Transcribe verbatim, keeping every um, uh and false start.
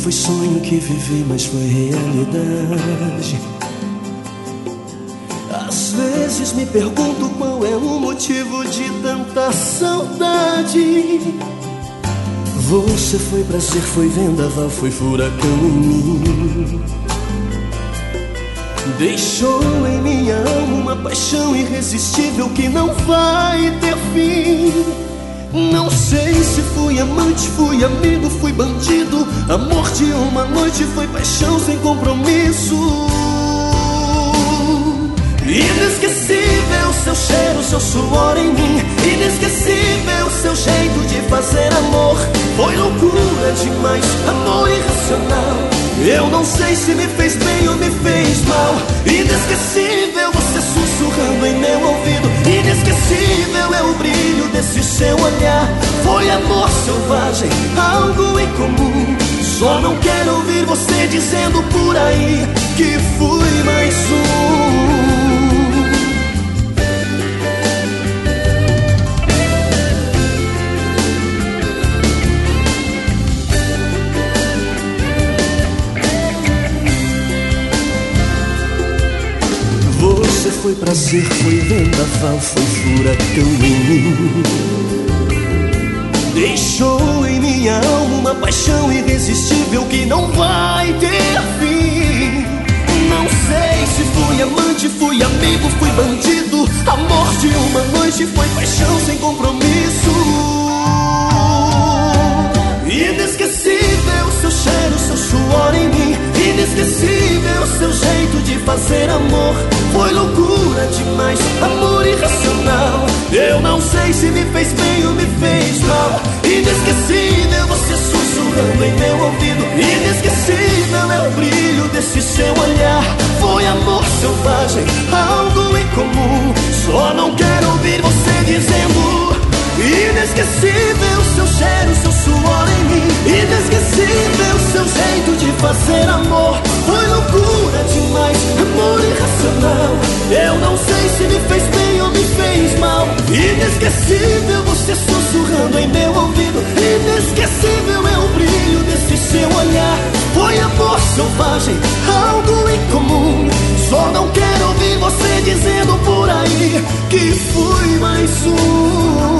foi sonho que vivi, mas foi realidade. Às vezes me pergunto qual é o motivo de tanta saudade. Você foi prazer, foi vendaval, foi furacão em mim. Deixou em minha alma uma paixão irresistível que não vai ter fim. Não sei se fui amante, fui amigo, fui bandido. Amor de uma noite, foi paixão sem compromisso. Inesquecível seu cheiro, seu suor em mim. Inesquecível seu jeito de fazer amor. Foi loucura demais, amor irracional. Eu não sei se me fez bem ou me fez mal. Inesquecível você sussurrando em meu ouvido. Inesquecível é o brilho desse seu olhar. Foi amor selvagem, algo incomum. Só não quero ouvir você dizendo por aí que fui mais um. Você foi prazer, foi vendaval, foi furacão em mim. Deixou em minha alma uma paixão irresistível que não vai ter fim. Não sei se fui amante, fui amigo, fui bandido. Amor de uma noite, foi paixão sem compromisso. Inesquecível seu cheiro, seu suor em mim. Inesquecível seu jeito de fazer amor. Foi loucura demais, amor irracional. Eu não sei se me fez bem ou me fez mal. Inesquecível você sussurrando em meu ouvido. Inesquecível é o brilho desse seu olhar. Foi amor selvagem, algo incomum. Só não quero ouvir você dizendo. Inesquecível seu cheiro, seu suor em mim. Inesquecível seu jeito de fazer amor. Foi loucura demais, amor irracional. Eu não sei se me fez bem ou me fez mal. Inesquecível você sussurrando em meu ouvido. Inesquecível é o brilho desse seu olhar. Foi amor selvagem, algo incomum. Só não quero ouvir você dizendo por aí que fui mais um.